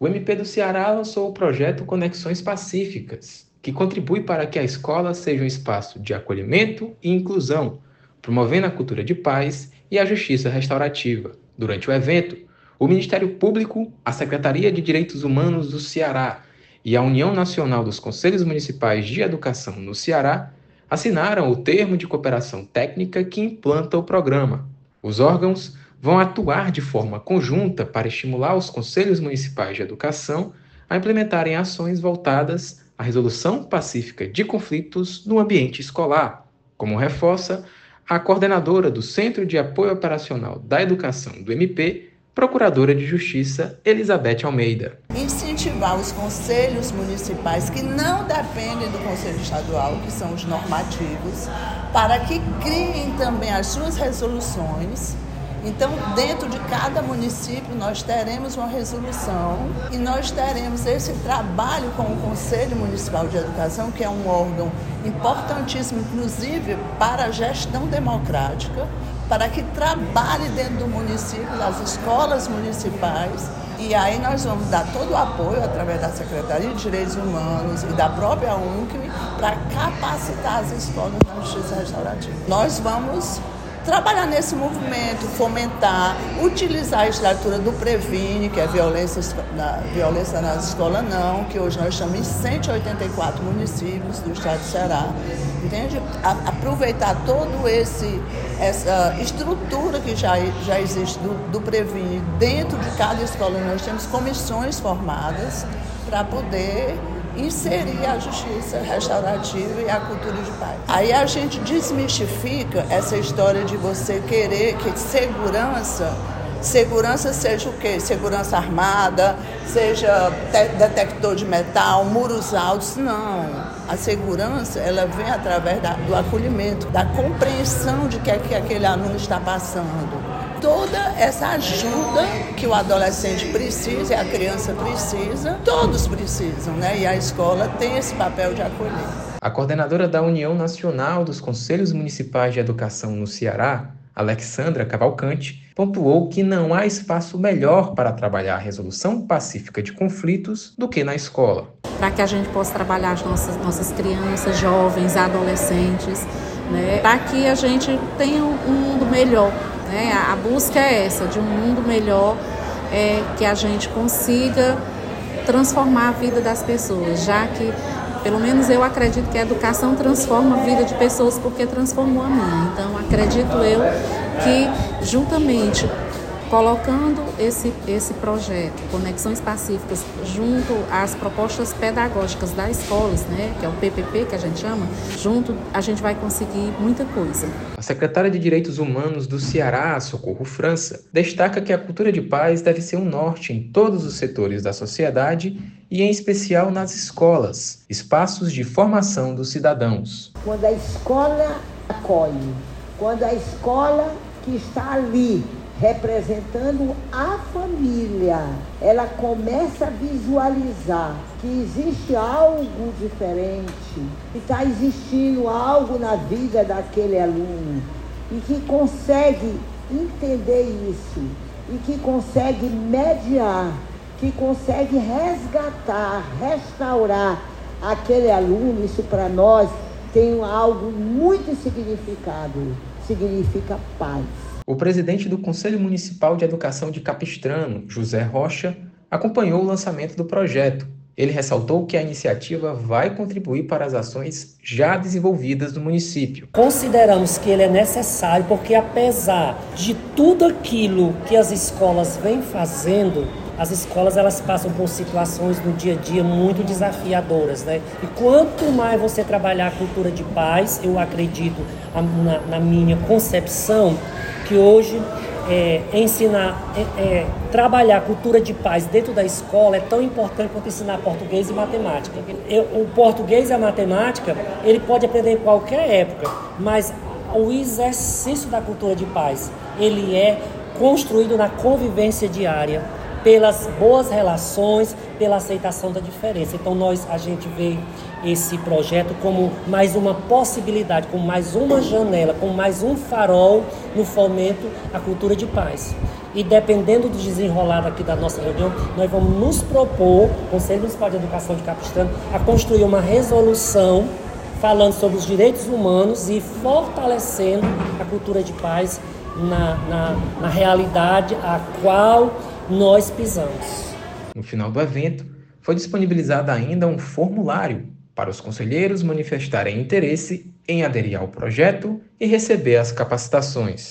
O MP do Ceará lançou o projeto Conexões Pacíficas, que contribui para que a escola seja um espaço de acolhimento e inclusão, promovendo a cultura de paz e a justiça restaurativa. Durante o evento, o Ministério Público, a Secretaria de Direitos Humanos do Ceará e a União Nacional dos Conselhos Municipais de Educação no Ceará assinaram o termo de cooperação técnica que implanta o programa. Os órgãos vão atuar de forma conjunta para estimular os conselhos municipais de educação a implementarem ações voltadas à resolução pacífica de conflitos no ambiente escolar, como reforça a coordenadora do Centro de Apoio Operacional da Educação do MP, Procuradora de Justiça, Elizabeth Almeida. Incentivar os conselhos municipais que não dependem do Conselho Estadual, que são os normativos, para que criem também as suas resoluções. Então, dentro de cada município, nós teremos uma resolução e nós teremos esse trabalho com o Conselho Municipal de Educação, que é um órgão importantíssimo, inclusive, para a gestão democrática, para que trabalhe dentro do município, das escolas municipais. E aí nós vamos dar todo o apoio, através da Secretaria de Direitos Humanos e da própria UNCM, para capacitar as escolas na justiça restaurativa. Nós vamos trabalhar nesse movimento, fomentar, utilizar a estrutura do Previne, que é violência nas escolas não, que hoje nós estamos em 184 municípios do estado do Ceará, entende? Aproveitar todo essa estrutura que já existe do Previne dentro de cada escola. Nós temos comissões formadas para poder inserir a justiça restaurativa e a cultura de paz. Aí a gente desmistifica essa história de você querer que segurança seja o quê? Segurança armada, seja detector de metal, muros altos. Não. A segurança, ela vem através do acolhimento, da compreensão de que aquele aluno está passando. Toda essa ajuda que o adolescente precisa e a criança precisa, todos precisam, né? E a escola tem esse papel de acolher. A coordenadora da União Nacional dos Conselhos Municipais de Educação no Ceará, Alexandra Cavalcante, pontuou que não há espaço melhor para trabalhar a resolução pacífica de conflitos do que na escola. Para que a gente possa trabalhar as nossas crianças, jovens, adolescentes, né? Para que a gente tenha um mundo melhor. A busca é essa, de um mundo melhor, que a gente consiga transformar a vida das pessoas, já que, pelo menos eu acredito que a educação transforma a vida de pessoas porque transformou a minha. Então, acredito eu que, juntamente, colocando esse projeto, Conexões Pacíficas, junto às propostas pedagógicas das escolas, né, que é o PPP que a gente chama, junto a gente vai conseguir muita coisa. A secretária de Direitos Humanos do Ceará, Socorro França, destaca que a cultura de paz deve ser um norte em todos os setores da sociedade e, em especial, nas escolas, espaços de formação dos cidadãos. Quando a escola acolhe, quando a escola que está ali representando a família, ela começa a visualizar que existe algo diferente, que está existindo algo na vida daquele aluno e que consegue entender isso e que consegue mediar, que consegue resgatar, restaurar aquele aluno. Isso para nós tem algo muito significado, significa paz. O presidente do Conselho Municipal de Educação de Capistrano, José Rocha, acompanhou o lançamento do projeto. Ele ressaltou que a iniciativa vai contribuir para as ações já desenvolvidas no município. Consideramos que ele é necessário porque, apesar de tudo aquilo que as escolas vêm fazendo, as escolas elas passam por situações no dia a dia muito desafiadoras, né? E quanto mais você trabalhar a cultura de paz, eu acredito, na minha concepção, que hoje trabalhar a cultura de paz dentro da escola é tão importante quanto ensinar português e matemática. O português e a matemática, ele pode aprender em qualquer época, mas o exercício da cultura de paz, ele é construído na convivência diária, pelas boas relações, pela aceitação da diferença. Então a gente vê esse projeto como mais uma possibilidade, como mais uma janela, como mais um farol no fomento à cultura de paz. E dependendo do desenrolar aqui da nossa reunião, nós vamos nos propor, Conselho Municipal de Educação de Capistrano, a construir uma resolução falando sobre os direitos humanos e fortalecendo a cultura de paz na realidade a qual nós pisamos. No final do evento, foi disponibilizado ainda um formulário para os conselheiros manifestarem interesse em aderir ao projeto e receber as capacitações.